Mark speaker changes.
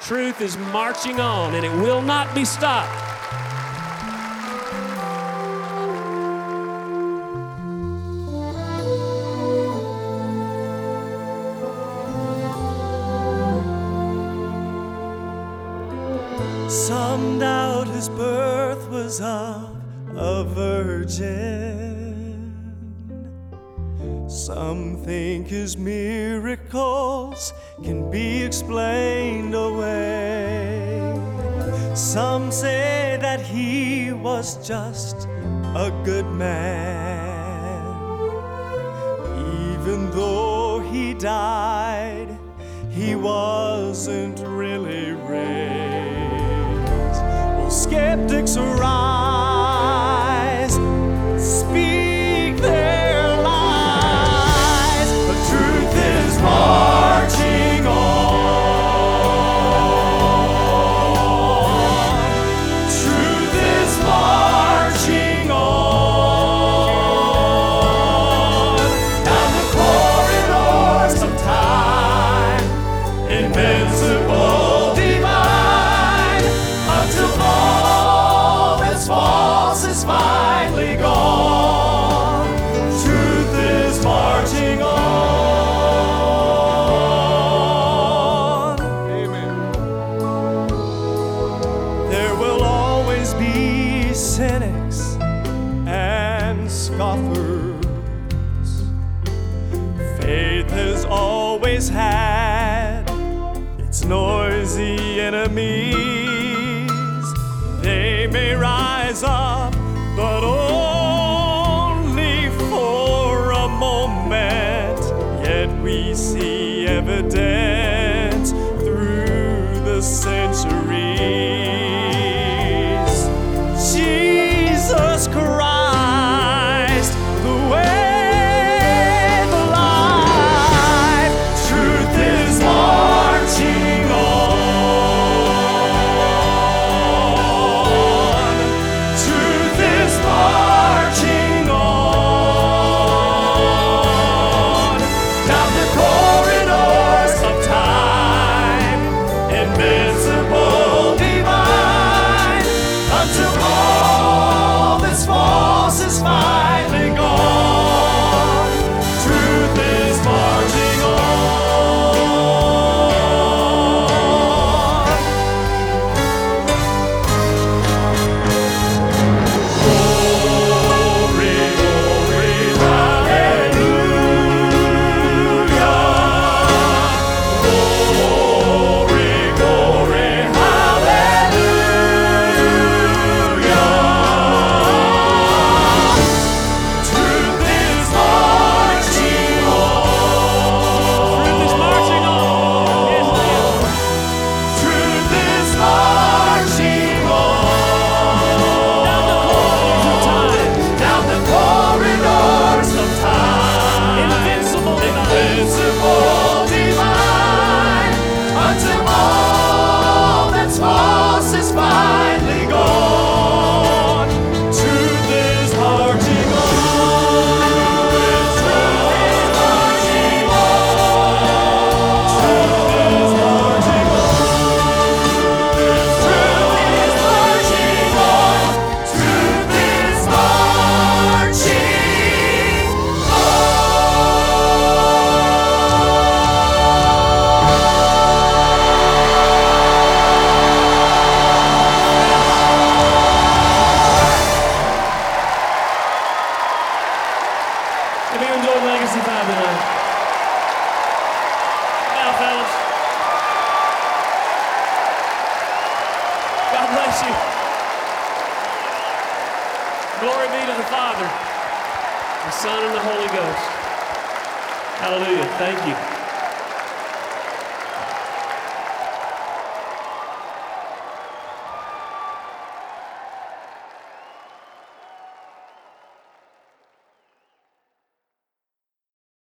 Speaker 1: Truth is marching on, and it will not be stopped.
Speaker 2: Some doubt his birth was of a virgin. Some think his miracles can be explained away. Some say that he was just a good man. Even though he died, he wasn't really raised. Well, skeptics arise, speak their lies, but truth is marching on. Truth is marching on down the corridors of time, invincible, divine, until all that's false is finally gone. Truth is marching on. Amen. There will always be cynics and scoffers. Faith has always had its noisy enemies. They may rise up, but only for a moment. Yet we see evidence through the centuries. Jesus Christ, the way, the life. Truth is marching on. Truth is marching on down the corridors of time, invincible, divine, until all that's false is finally gone. Truth is marching on. Glory, glory, hallelujah. Glory, glory, hallelujah. Truth is marching on.
Speaker 1: Truth is marching on. Yes, it is.
Speaker 2: Truth is marching on.
Speaker 1: Down the corridors of time.
Speaker 2: Down the corridors of time.
Speaker 1: Invincible, divine.
Speaker 2: Invincible, divine, until all that's false is finally gone. Truth is marching on. Truth is marching on. Truth is marching on. Truth is marching on. Truth is marching
Speaker 1: Have you enjoyed Legacy 5 tonight? Now, fellas. God bless you. Glory be to the Father, the Son, and the Holy Ghost. Hallelujah. Thank you.